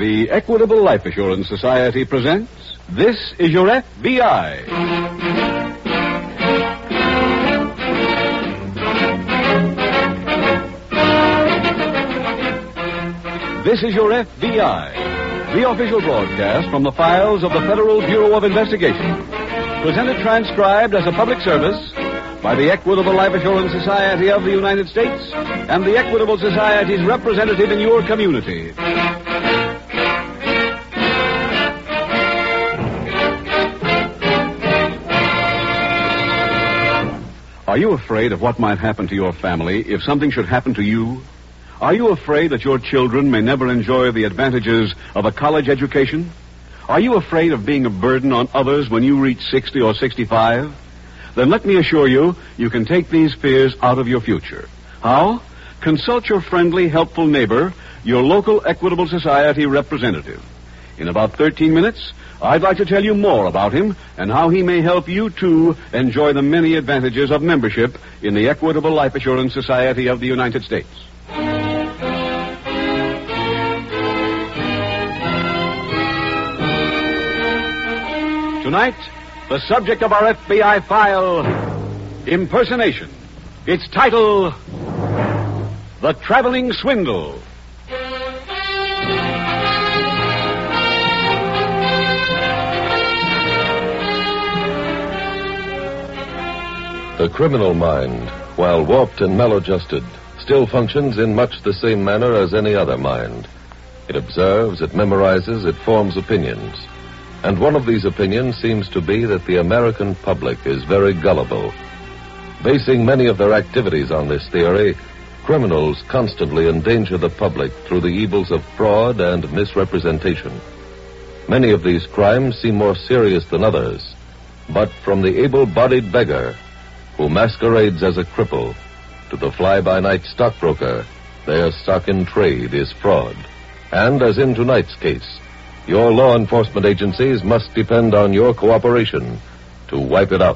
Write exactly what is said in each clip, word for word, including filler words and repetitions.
The Equitable Life Assurance Society presents This Is Your F B I. This is Your F B I, the official broadcast from the files of the Federal Bureau of Investigation. Presented transcribed as a public service by the Equitable Life Assurance Society of the United States and the Equitable Society's representative in your community. Are you afraid of what might happen to your family if something should happen to you? Are you afraid that your children may never enjoy the advantages of a college education? Are you afraid of being a burden on others when you reach sixty or sixty-five? Then let me assure you, you can take these fears out of your future. How? Consult your friendly, helpful neighbor, your local Equitable Society representative. In about thirteen minutes, I'd like to tell you more about him and how he may help you, too, enjoy the many advantages of membership in the Equitable Life Assurance Society of the United States. Tonight, the subject of our F B I file, impersonation. Its title, The Traveling Swindle. The criminal mind, while warped and maladjusted, still functions in much the same manner as any other mind. It observes, it memorizes, it forms opinions. And one of these opinions seems to be that the American public is very gullible. Basing many of their activities on this theory, criminals constantly endanger the public through the evils of fraud and misrepresentation. Many of these crimes seem more serious than others, but from the able-bodied beggar who masquerades as a cripple to the fly-by-night stockbroker, their stock in trade is fraud. And as in tonight's case, your law enforcement agencies must depend on your cooperation to wipe it out.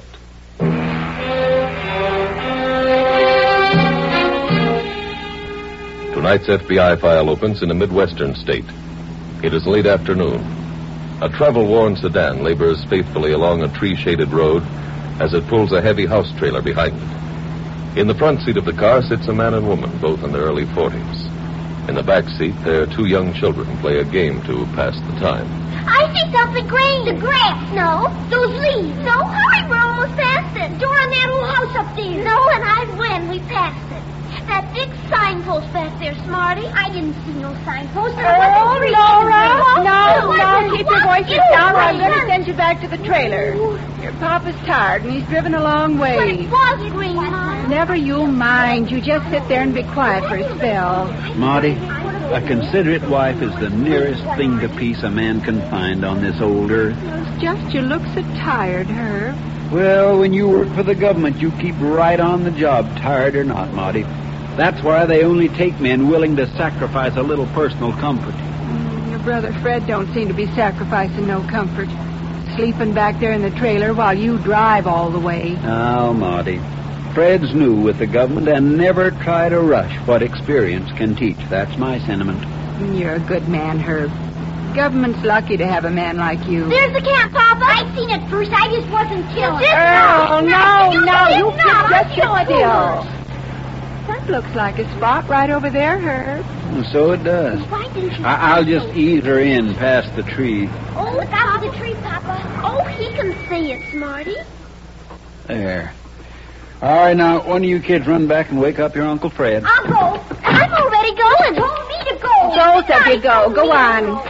Tonight's F B I file opens in a Midwestern state. It is late afternoon. A travel-worn sedan labors faithfully along a tree-shaded road as it pulls a heavy house trailer behind it. In the front seat of the car sits a man and woman, both in their early forties. In the back seat, their two young children play a game to pass the time. I see something green. The grass. No. Those leaves. No. Hurry, we're almost past it. Door on that old house up there. No, and I'd win. We passed it. That big signpost back there, Smarty. I didn't see no signpost. Oh, Laura. No, no, keep your voices down or I'm going to send you back to the trailer. Your papa's tired and he's driven a long way. But it was green, Mom. Never you mind. You just sit there and be quiet for a spell. Marty, a considerate wife is the nearest thing to peace a man can find on this old earth. It's just you look so tired, Herb. Well, when you work for the government, you keep right on the job, tired or not, Marty. That's why they only take men willing to sacrifice a little personal comfort. Mm, your brother Fred don't seem to be sacrificing no comfort. Sleeping back there in the trailer while you drive all the way. Oh, Marty. Fred's new with the government and never try to rush what experience can teach. That's my sentiment. You're a good man, Herb. Government's lucky to have a man like you. There's the cat, Papa. I seen it first. I just wasn't killed. Oh, no, no, no. You not. just sit still. That looks like a spot right over there, Herb. So it does. Why didn't you... I- I'll just ease her in past the tree. Oh, that's the tree, Papa. Oh, he can see it, Smarty. There. All right, now, one of you kids run back and wake up your Uncle Fred. I'll go. I'm already going. Told me to go. Both of you go. Go on.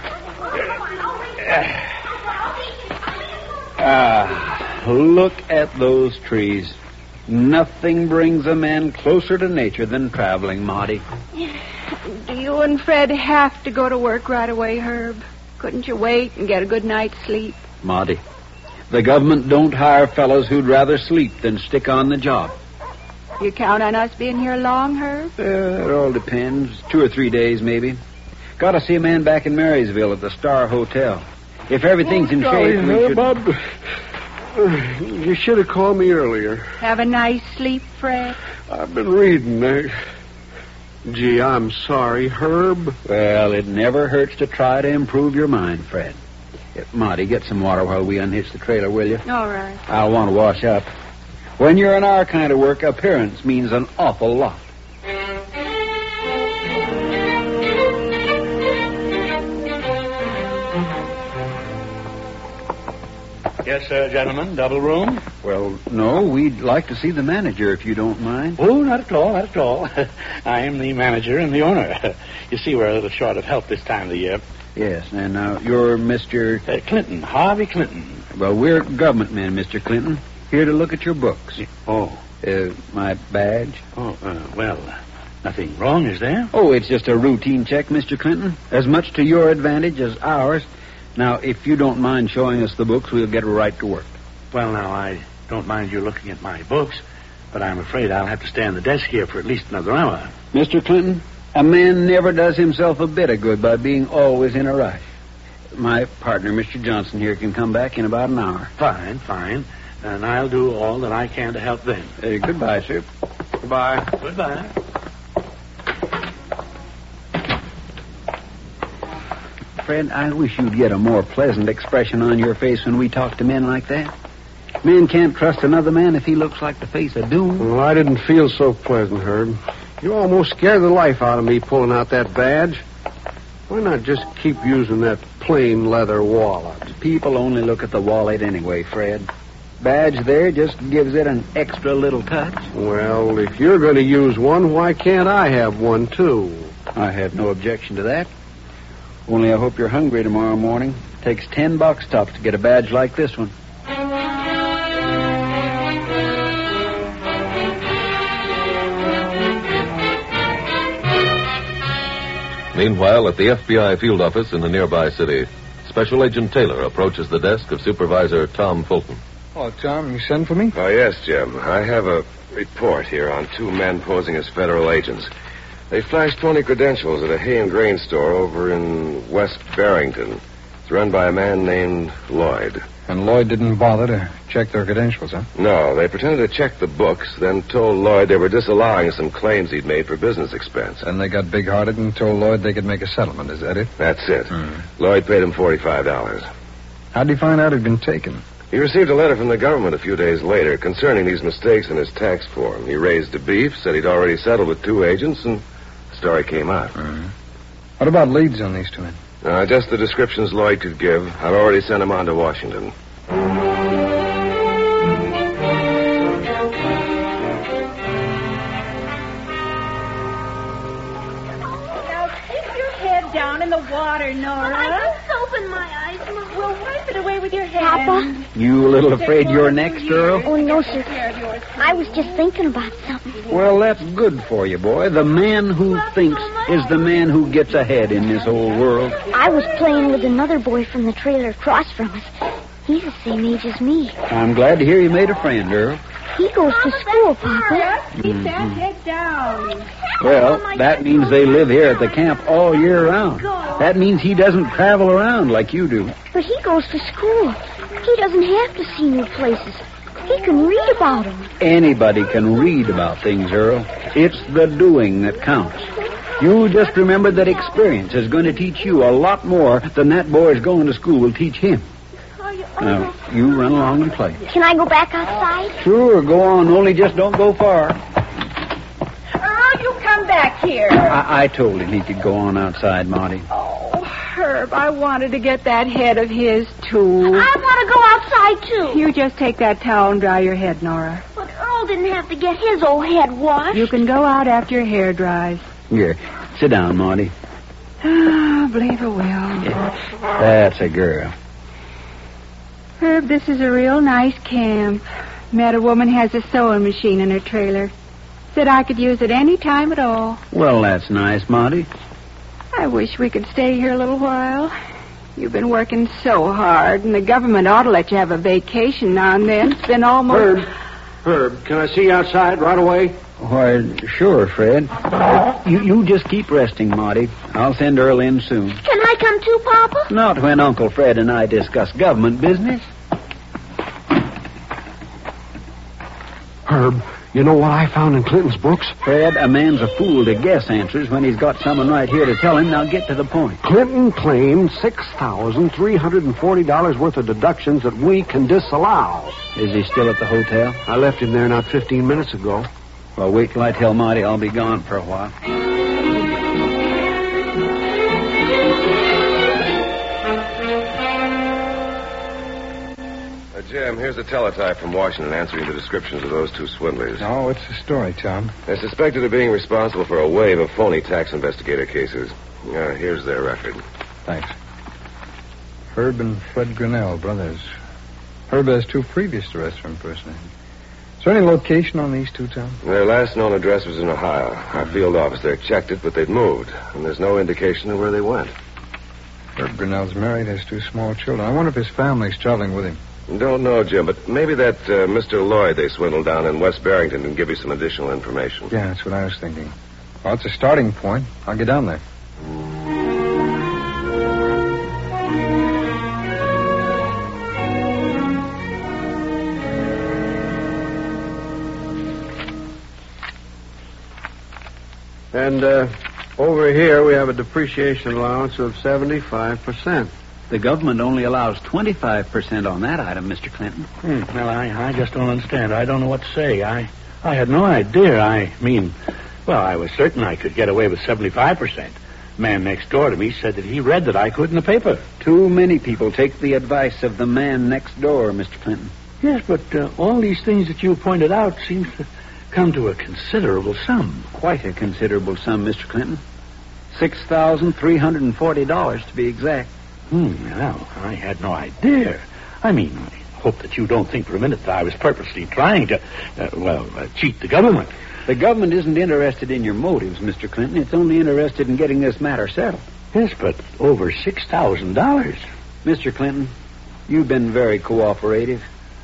Ah, look at those trees. Nothing brings a man closer to nature than traveling, Marty. Do you and Fred have to go to work right away, Herb? Couldn't you wait and get a good night's sleep? Marty, the government don't hire fellows who'd rather sleep than stick on the job. You count on us being here long, Herb? Uh, it all depends. Two or three days, maybe. Got to see a man back in Marysville at the Star Hotel. If everything's in Sorry, shape, we uh, should... Bob, uh, you should have called me earlier. Have a nice sleep, Fred? I've been reading. I, Gee, I'm sorry, Herb. Well, it never hurts to try to improve your mind, Fred. Uh, Monty, get some water while we unhitch the trailer, will you? All right. I'll want to wash up. When you're in our kind of work, appearance means an awful lot. Yes, sir, gentlemen. Double room? Well, no, we'd like to see the manager, if you don't mind. Oh, not at all, not at all. I am the manager and the owner. You see, we're a little short of help this time of the year. Yes, and uh, you're Mister Uh, Clinton, Harvey Clinton. Well, we're government men, Mister Clinton. Here to look at your books. Oh, Uh, my badge? oh, uh, well, uh, nothing wrong, is there? Oh, it's just a routine check, Mister Clinton. As much to your advantage as ours. Now, if you don't mind showing us the books, we'll get right to work. Well, now, I don't mind you looking at my books, but I'm afraid I'll have to stay on the desk here for at least another hour. Mister Clinton, a man never does himself a bit of good by being always in a rush. My partner, Mister Johnson, here can come back in about an hour. Fine, fine. And I'll do all that I can to help them. Uh, goodbye, sir. Goodbye. Goodbye. Fred, I wish you'd get a more pleasant expression on your face when we talk to men like that. Men can't trust another man if he looks like the face of doom. Well, I didn't feel so pleasant, Herb. You almost scared the life out of me pulling out that badge. Why not just keep using that plain leather wallet? People only look at the wallet anyway, Fred. Badge there just gives it an extra little touch. Well, if you're going to use one, why can't I have one, too? I have no objection to that. Only I hope you're hungry tomorrow morning. Takes ten box tops to get a badge like this one. Meanwhile, at the F B I field office in the nearby city, Special Agent Taylor approaches the desk of Supervisor Tom Fulton. Oh, Tom, you sent for me? Oh, yes, Jim. I have a report here on two men posing as federal agents. They flashed phony credentials at a hay and grain store over in West Barrington. It's run by a man named Lloyd. And Lloyd didn't bother to check their credentials, huh? No, they pretended to check the books, then told Lloyd they were disallowing some claims he'd made for business expense. And they got big-hearted and told Lloyd they could make a settlement. Is that it? That's it. Hmm. Lloyd paid him forty-five dollars. How'd he find out it'd been taken? He received a letter from the government a few days later concerning these mistakes in his tax form. He raised a beef, said he'd already settled with two agents, and the story came out. Hmm. What about leads on these two men? Uh, just the descriptions Lloyd could give. I've already sent him on to Washington. Down in the water, Nora. I got soap in my eyes, Mom. Well, wipe it away with your hand. Papa? You a little afraid you're next, Earl? Oh, no, sir. I was just thinking about something. Well, that's good for you, boy. The man who thinks is the man who gets ahead in this old world. I was playing with another boy from the trailer across from us. He's the same age as me. I'm glad to hear you made a friend, Earl. He goes to school, Papa. Keep that head down. Well, that means they live here at the camp all year round. That means he doesn't travel around like you do. But he goes to school. He doesn't have to see new places. He can read about them. Anybody can read about things, Earl. It's the doing that counts. You just remember that experience is going to teach you a lot more than that boy's going to school will teach him. Now, you run along and play. Can I go back outside? Sure, go on. Only just don't go far. Earl, you come back here. I, I told him he could go on outside, Monty. Oh, Herb, I wanted to get that head of his, too. I want to go outside, too. You just take that towel and dry your head, Nora. But Earl didn't have to get his old head washed. You can go out after your hair dries. Here, sit down, Monty. Ah, I believe I will. Yeah, that's a girl. Herb, this is a real nice camp. Met a woman has a sewing machine in her trailer. Said I could use it any time at all. Well, that's nice, Monty. I wish we could stay here a little while. You've been working so hard, and the government ought to let you have a vacation now and then. It's been almost... Herb, Herb, can I see you outside right away? Why, sure, Fred. You, you just keep resting, Monty. I'll send Earl in soon. Can I come too, Papa? Not when Uncle Fred and I discuss government business. Herb, You know what I found in Clinton's books? Fred, a man's a fool to guess answers when he's got someone right here to tell him. Now get to the point. Clinton claimed six thousand three hundred forty dollars worth of deductions that we can disallow. Is he still at the hotel? I left him there not fifteen minutes ago. Well, wait till I tell Marty I'll be gone for a while. Jim, here's a teletype from Washington answering the descriptions of those two swindlers. Oh, what's the story, Tom? They're suspected of being responsible for a wave of phony tax investigator cases. Uh, here's their record. Thanks. Herb and Fred Grinnell, brothers. Herb has two previous arrests for impersonating. Is there any location on these two, Tom? Their last known address was in Ohio. Our field office there checked it, but they'd moved, and there's no indication of where they went. Herb Grinnell's married, has two small children. I wonder if his family's traveling with him. Don't know, Jim, but maybe that uh, Mister Lloyd they swindled down in West Barrington can give you some additional information. Yeah, that's what I was thinking. Well, it's a starting point. I'll get down there. And uh, over here we have a depreciation allowance of seventy-five percent. The government only allows twenty-five percent on that item, Mister Clinton. Hmm. Well, I, I just don't understand. I don't know what to say. I, I had no idea. I mean, well, I was certain I could get away with seventy-five percent. The man next door to me said that he read that I could in the paper. Too many people take the advice of the man next door, Mister Clinton. Yes, but uh, all these things that you pointed out seem to come to a considerable sum. Quite a considerable sum, Mister Clinton. six thousand three hundred forty dollars to be exact. Hmm, well, I had no idea. I mean, I hope that you don't think for a minute that I was purposely trying to, uh, well, uh, cheat the government. The government isn't interested in your motives, Mister Clinton. It's only interested in getting this matter settled. Yes, but over six thousand dollars. Mister Clinton, you've been very cooperative.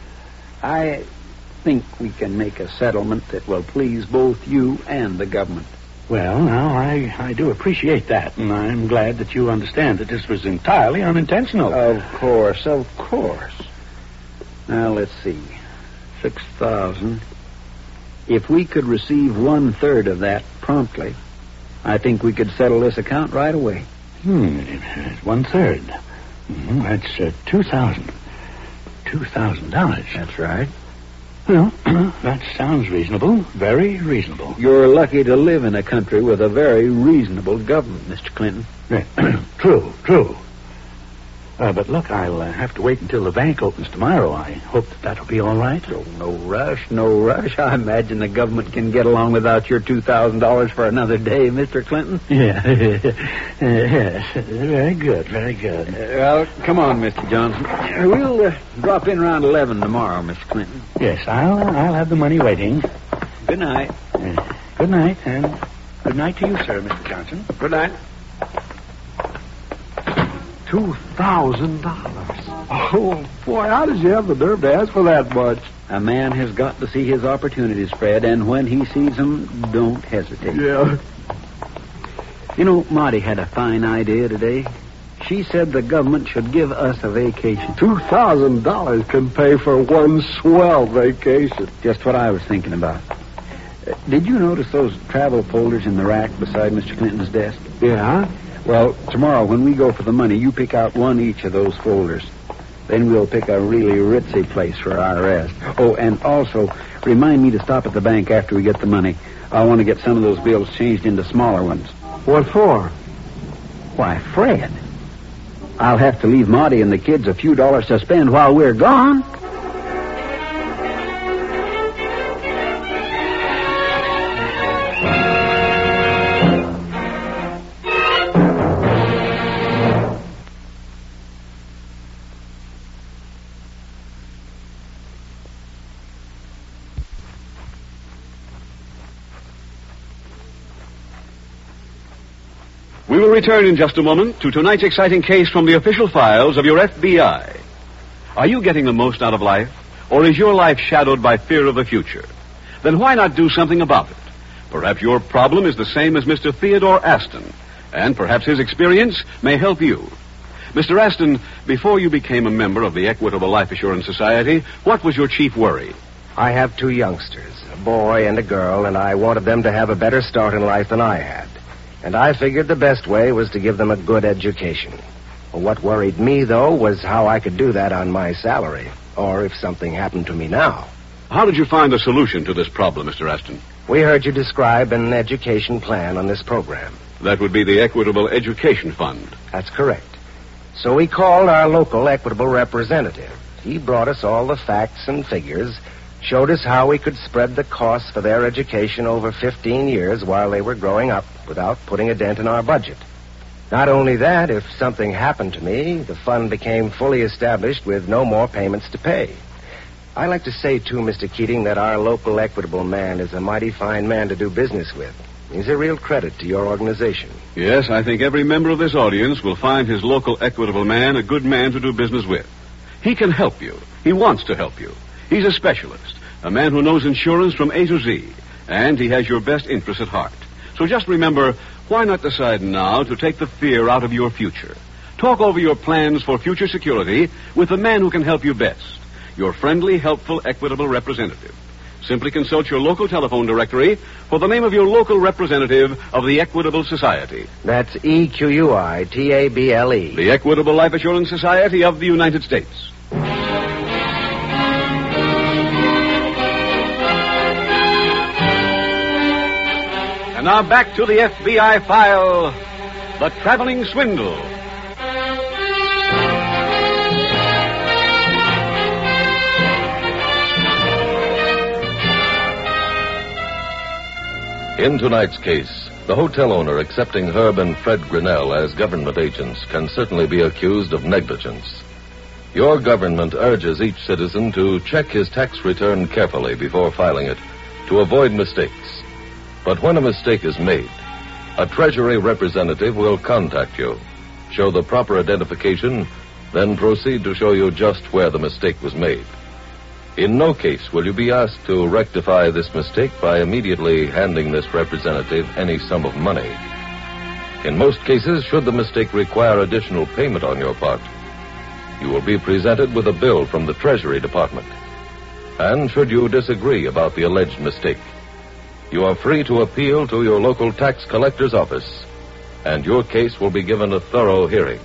I think we can make a settlement that will please both you and the government. Well, now, I, I do appreciate that, and I'm glad that you understand that this was entirely unintentional. Of course, of course. Now, let's see. Six thousand. If we could receive one-third of that promptly, I think we could settle this account right away. Hmm, one-third. Mm-hmm. That's uh, two thousand. Two thousand dollars. That's right. Well, that sounds reasonable. Very reasonable. You're lucky to live in a country with a very reasonable government, Mister Clinton. True, true. Uh, but look, I'll uh, have to wait until the bank opens tomorrow. I hope that that'll be all right. Oh, no rush, no rush. I imagine the government can get along without your two thousand dollars for another day, Mister Clinton. Yeah. Yes. Very good, very good. Uh, well, come on, Mister Johnson. We'll uh, drop in around eleven tomorrow, Mister Clinton. Yes, I'll, I'll have the money waiting. Good night. Uh, good night, and good night to you, sir, Mister Johnson. Good night. Two thousand dollars. Oh, boy, how did you have the nerve to ask for that much? A man has got to see his opportunities, Fred, and when he sees them, don't hesitate. Yeah. You know, Marty had a fine idea today. She said the government should give us a vacation. Two thousand dollars can pay for one swell vacation. Just what I was thinking about. Uh, did you notice those travel folders in the rack beside Mister Clinton's desk? Yeah? Well, tomorrow when we go for the money, you pick out one each of those folders. Then we'll pick a really ritzy place for our rest. Oh, and also, remind me to stop at the bank after we get the money. I want to get some of those bills changed into smaller ones. What for? Why, Fred, I'll have to leave Marty and the kids a few dollars to spend while we're gone. We will return in just a moment to tonight's exciting case from the official files of your F B I. Are you getting the most out of life, or is your life shadowed by fear of the future? Then why not do something about it? Perhaps your problem is the same as Mister Theodore Aston, and perhaps his experience may help you. Mister Aston, before you became a member of the Equitable Life Assurance Society, what was your chief worry? I have two youngsters, a boy and a girl, and I wanted them to have a better start in life than I had. And I figured the best way was to give them a good education. What worried me, though, was how I could do that on my salary, or if something happened to me now. How did you find a solution to this problem, Mister Aston? We heard you describe an education plan on this program. That would be the Equitable Education Fund. That's correct. So we called our local Equitable representative. He brought us all the facts and figures, showed us how we could spread the costs for their education over fifteen years while they were growing up without putting a dent in our budget. Not only that, if something happened to me, the fund became fully established with no more payments to pay. I like to say, too, Mister Keating, that our local Equitable man is a mighty fine man to do business with. He's a real credit to your organization. Yes, I think every member of this audience will find his local Equitable man a good man to do business with. He can help you. He wants to help you. He's a specialist, a man who knows insurance from A to Z, and he has your best interests at heart. So just remember, why not decide now to take the fear out of your future? Talk over your plans for future security with the man who can help you best, your friendly, helpful, Equitable representative. Simply consult your local telephone directory for the name of your local representative of the Equitable Society. That's E Q U I T A B L E. The Equitable Life Assurance Society of the United States. And now back to the F B I file, The Traveling Swindle. In tonight's case, the hotel owner accepting Herb and Fred Grinnell as government agents can certainly be accused of negligence. Your government urges each citizen to check his tax return carefully before filing it to avoid mistakes. But when a mistake is made, a Treasury representative will contact you, show the proper identification, then proceed to show you just where the mistake was made. In no case will you be asked to rectify this mistake by immediately handing this representative any sum of money. In most cases, should the mistake require additional payment on your part, you will be presented with a bill from the Treasury Department. And should you disagree about the alleged mistake, you are free to appeal to your local tax collector's office, and your case will be given a thorough hearing.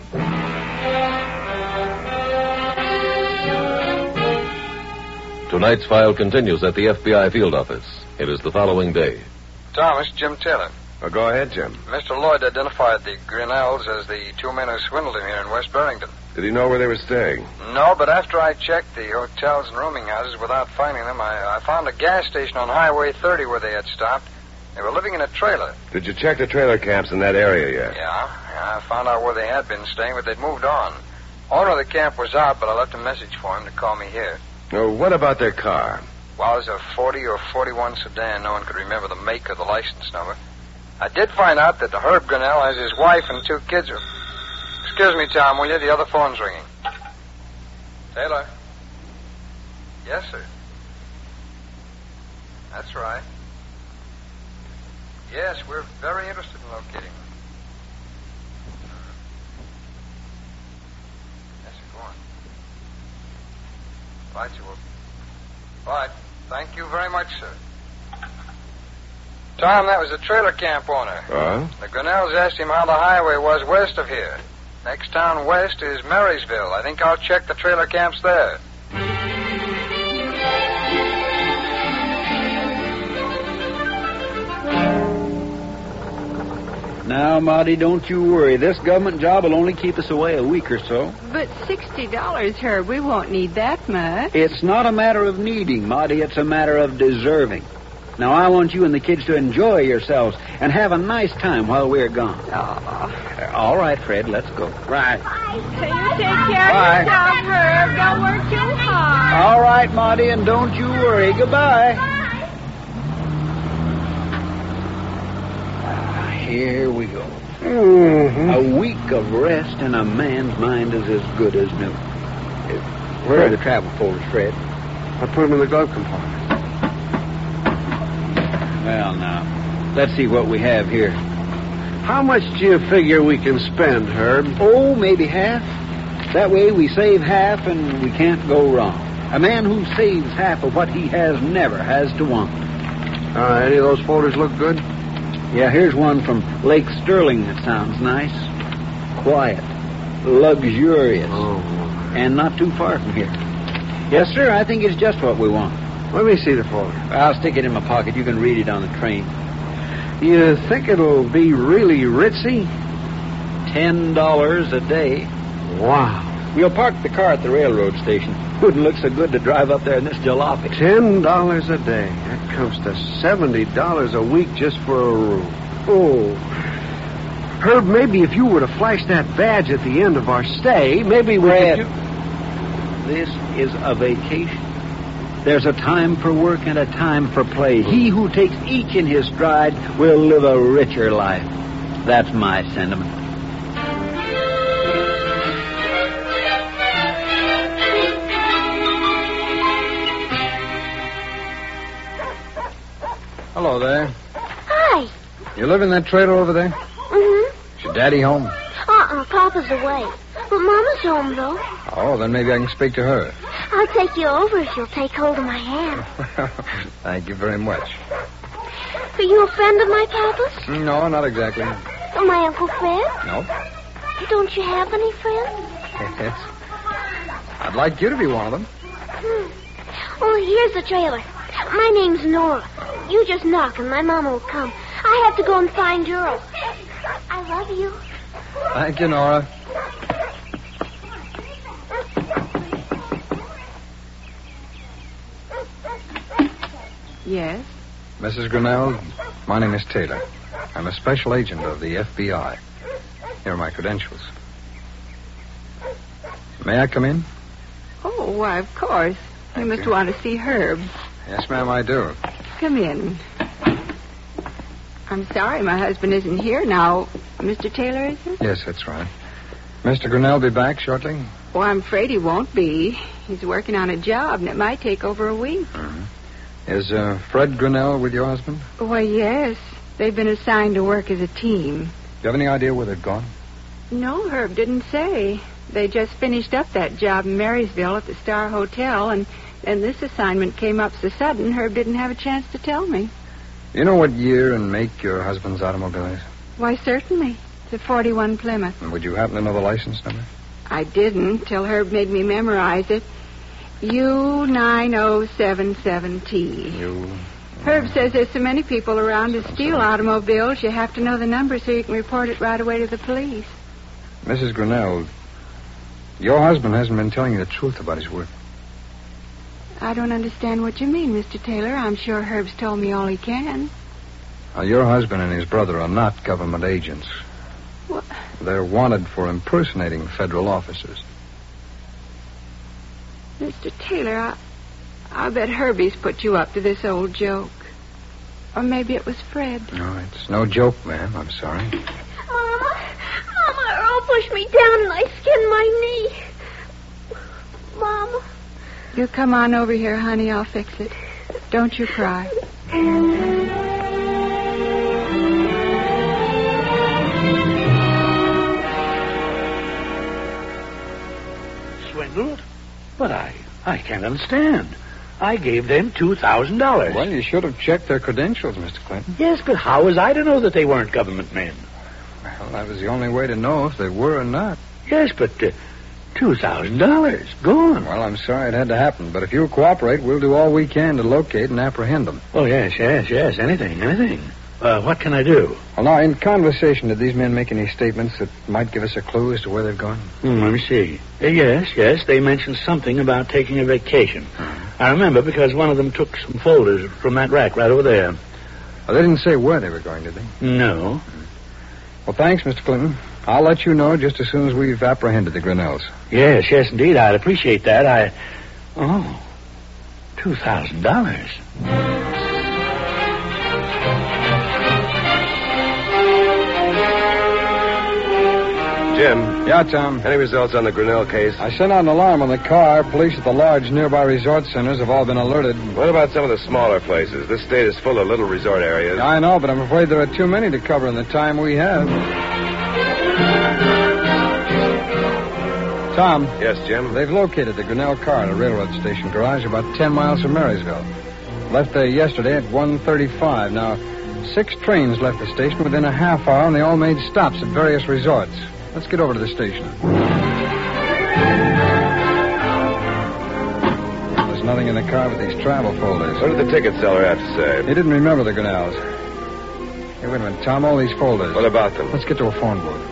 Tonight's file continues at the F B I field office. It is the following day. Thomas, Jim Taylor. Oh, go ahead, Jim. Mister Lloyd identified the Grinnells as the two men who swindled him here in West Barrington. Did he know where they were staying? No, but after I checked the hotels and rooming houses without finding them, I, I found a gas station on Highway thirty where they had stopped. They were living in a trailer. Did you check the trailer camps in that area yet? Yeah, yeah, I found out where they had been staying, but they'd moved on. Owner of the camp was out, but I left a message for him to call me here. Oh, what about their car? Well, it was a forty or forty-one sedan. No one could remember the make or the license number. I did find out that Herb Grinnell has his wife and two kids. Excuse me, Tom, will you? The other phone's ringing. Taylor? Yes, sir. That's right. Yes, we're very interested in locating them. Yes, sir, go on. Right, you will. Right. Thank you very much, sir. Tom, that was the trailer camp owner. Huh? The Grinnells asked him how the highway was west of here. Next town west is Marysville. I think I'll check the trailer camps there. Now, Marty, don't you worry. This government job will only keep us away a week or so. But sixty dollars, Herb, we won't need that much. It's not a matter of needing, Marty. It's a matter of deserving. Now, I want you and the kids to enjoy yourselves and have a nice time while we're gone. Oh. All right, Fred, let's go. Right. So you take care Bye. of yourself, Herb. Don't work too hard. All right, Marty, and don't you worry. Goodbye. Ah, here we go. Mm-hmm. A week of rest and a man's mind is as good as new. Where are the travel folders, Fred? I put them in the glove compartment. Well, now, let's see what we have here. How much do you figure we can spend, Herb? Oh, maybe half. That way we save half and we can't go wrong. A man who saves half of what he has never has to want. Uh, any of those photos look good? Yeah, here's one from Lake Sterling that sounds nice. Quiet. Luxurious. Oh. And not too far from here. Yes, sir, I think it's just what we want. Let me see the photo. I'll stick it in my pocket. You can read it on the train. You think it'll be really ritzy? Ten dollars a day. Wow. We'll park the car at the railroad station. Wouldn't look so good to drive up there in this jalopy. Ten dollars a day. That comes to seventy dollars a week just for a room. Oh. Herb, maybe if you were to flash that badge at the end of our stay, maybe we Fred, could... this is a vacation. There's a time for work and a time for play. He who takes each in his stride will live a richer life. That's my sentiment. Hello there. Hi. You live in that trailer over there? Mm-hmm. Is your daddy home? Uh-uh, Papa's away. But Mama's home, though. Oh, then maybe I can speak to her. I'll take you over if you'll take hold of my hand. Thank you very much. Are you a friend of my Papa's? No, not exactly. Or my Uncle Fred? No. Don't you have any friends? Yes. I'd like you to be one of them. Hmm. Oh, here's the trailer. My name's Nora. You just knock and my Mama will come. I have to go and find Earl. I love you. Thank you, Nora. Yes? Missus Grinnell, my name is Taylor. I'm a special agent of the F B I. Here are my credentials. May I come in? Oh, why, of course. You must want to see Herb. Yes, ma'am, I do. Come in. I'm sorry my husband isn't here now. Mister Taylor, is it? Yes, that's right. Mister Grinnell be back shortly? Oh, I'm afraid he won't be. He's working on a job, and it might take over a week. Mm-hmm. Is uh, Fred Grinnell with your husband? Why, yes. They've been assigned to work as a team. Do you have any idea where they've gone? No, Herb didn't say. They just finished up that job in Marysville at the Star Hotel, and, and this assignment came up so sudden, Herb didn't have a chance to tell me. You know what year and make your husband's automobile is? Why, certainly. It's a forty-one Plymouth. And would you happen to know the license number? I didn't till Herb made me memorize it. U nine oh seven seven T. You... Herb says there's so many people around to steal automobiles, you have to know the number so you can report it right away to the police. Missus Grinnell, your husband hasn't been telling you the truth about his work. I don't understand what you mean, Mister Taylor. I'm sure Herb's told me all he can. Now, your husband and his brother are not government agents. What? They're wanted for impersonating federal officers. Mister Taylor, I, I'll bet Herbie's put you up to this old joke. Or maybe it was Fred. No, it's no joke, ma'am. I'm sorry. Mama, Mama, Earl pushed me down and I skinned my knee. Mama. You come on over here, honey. I'll fix it. Don't you cry. Swindled? But I, I can't understand. I gave them two thousand dollars. Well, you should have checked their credentials, Mister Clinton. Yes, but how was I to know that they weren't government men? Well, that was the only way to know if they were or not. Yes, but uh, two thousand dollars gone. Well, I'm sorry it had to happen, but if you'll cooperate, we'll do all we can to locate and apprehend them. Oh, yes, yes, yes. Anything, anything. Uh, what can I do? Well, now, in conversation, did these men make any statements that might give us a clue as to where they've gone? Hmm, let me see. Uh, yes, yes, they mentioned something about taking a vacation. Mm-hmm. I remember because one of them took some folders from that rack right over there. Well, they didn't say where they were going, did they? No. Well, thanks, Mister Clinton. I'll let you know just as soon as we've apprehended the Grinnells. Yes, yes, indeed. I'd appreciate that. I... Oh, two thousand dollars. Jim. Yeah, Tom. Any results on the Grinnell case? I sent out an alarm on the car. Police at the large nearby resort centers have all been alerted. What about some of the smaller places? This state is full of little resort areas. I know, but I'm afraid there are too many to cover in the time we have. Tom. Yes, Jim? They've located the Grinnell car at a railroad station garage about ten miles from Marysville. Left there yesterday at one thirty-five. Now, six trains left the station within a half hour, and they all made stops at various resorts. Let's get over to the station. There's nothing in the car but these travel folders. What did the ticket seller have to say? He didn't remember the Grinnells. Hey, wait a minute, Tom, all these folders. What about them? Let's get to a phone booth.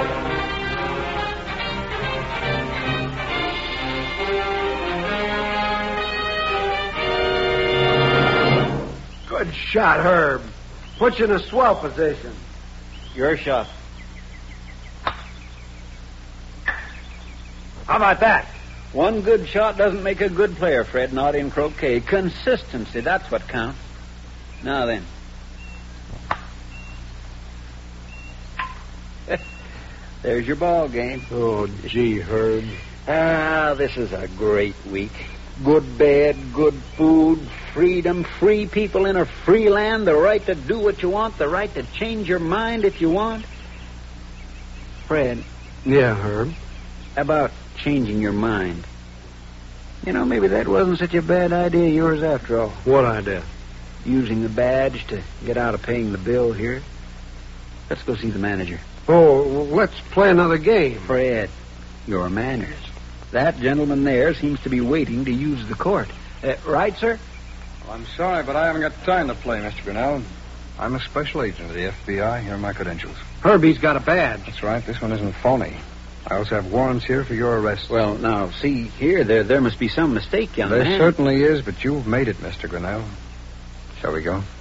Good shot, Herb. Put you in a swell position. Your shot. How about that? One good shot doesn't make a good player, Fred, not in croquet. Consistency, that's what counts. Now then. There's your ball game. Oh, gee, Herb. Ah, this is a great week. Good bed, good food, freedom, free people in a free land, the right to do what you want, the right to change your mind if you want. Fred. Yeah, Herb? About changing your mind. You know, maybe that wasn't such a bad idea of yours after all. What idea? Using the badge to get out of paying the bill here. Let's go see the manager. Oh, well, let's play another game. Fred, your manners. That gentleman there seems to be waiting to use the court. Uh, right, sir? Well, I'm sorry, but I haven't got time to play, Mister Grinnell. I'm a special agent of the F B I. Here are my credentials. Herbie's got a badge. That's right. This one isn't phony. I also have warrants here for your arrest. Well, now, see, here, there there must be some mistake, young there man. There certainly is, but you've made it, Mister Grinnell. Shall we go?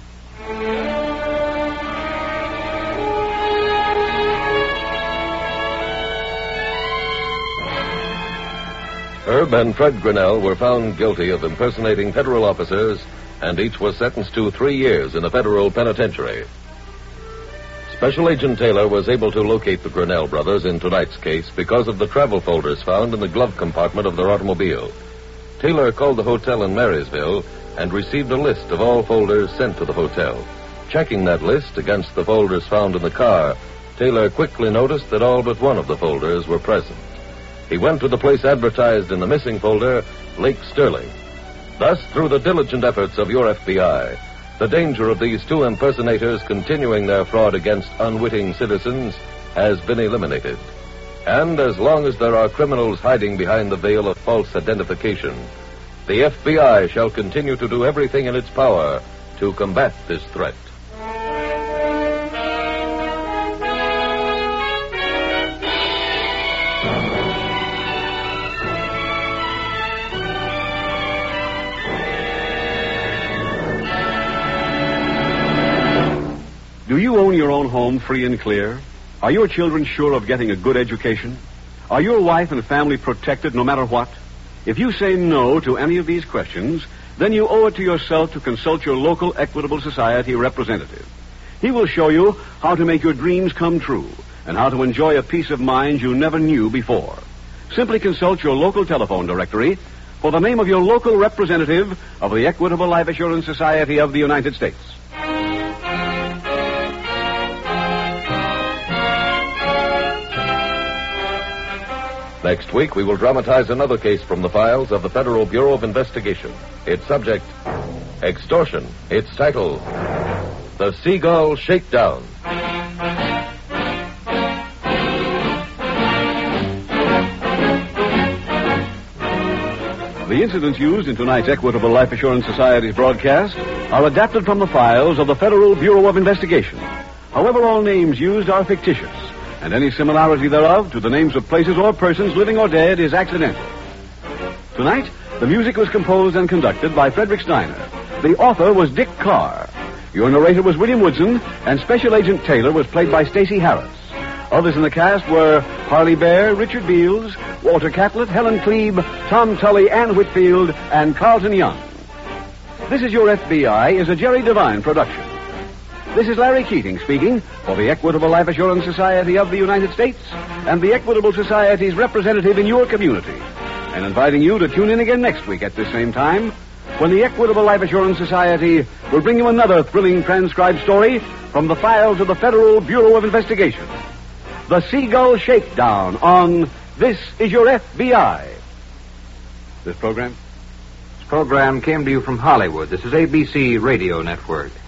Herb and Fred Grinnell were found guilty of impersonating federal officers, and each was sentenced to three years in a federal penitentiary. Special Agent Taylor was able to locate the Grinnell brothers in tonight's case because of the travel folders found in the glove compartment of their automobile. Taylor called the hotel in Marysville and received a list of all folders sent to the hotel. Checking that list against the folders found in the car, Taylor quickly noticed that all but one of the folders were present. He went to the place advertised in the missing folder, Lake Sterling. Thus, through the diligent efforts of your F B I, the danger of these two impersonators continuing their fraud against unwitting citizens has been eliminated. And as long as there are criminals hiding behind the veil of false identification, the F B I shall continue to do everything in its power to combat this threat. Do you own your own home free and clear? Are your children sure of getting a good education? Are your wife and family protected no matter what? If you say no to any of these questions, then you owe it to yourself to consult your local Equitable Society representative. He will show you how to make your dreams come true and how to enjoy a peace of mind you never knew before. Simply consult your local telephone directory for the name of your local representative of the Equitable Life Assurance Society of the United States. Next week, we will dramatize another case from the files of the Federal Bureau of Investigation. Its subject, extortion. Its title, The Seagull Shakedown. The incidents used in tonight's Equitable Life Assurance Society's broadcast are adapted from the files of the Federal Bureau of Investigation. However, all names used are fictitious, and any similarity thereof to the names of places or persons, living or dead, is accidental. Tonight, the music was composed and conducted by Frederick Steiner. The author was Dick Carr. Your narrator was William Woodson, and Special Agent Taylor was played by Stacey Harris. Others in the cast were Harley Bear, Richard Beals, Walter Catlett, Helen Klebe, Tom Tully, Ann Whitfield, and Carlton Young. This Is Your F B I is a Jerry Devine production. This is Larry Keating speaking for the Equitable Life Assurance Society of the United States and the Equitable Society's representative in your community, and inviting you to tune in again next week at this same time when the Equitable Life Assurance Society will bring you another thrilling transcribed story from the files of the Federal Bureau of Investigation. The Seagull Shakedown on This is your F B I. This program? This program came to you from Hollywood. This is A B C Radio Network.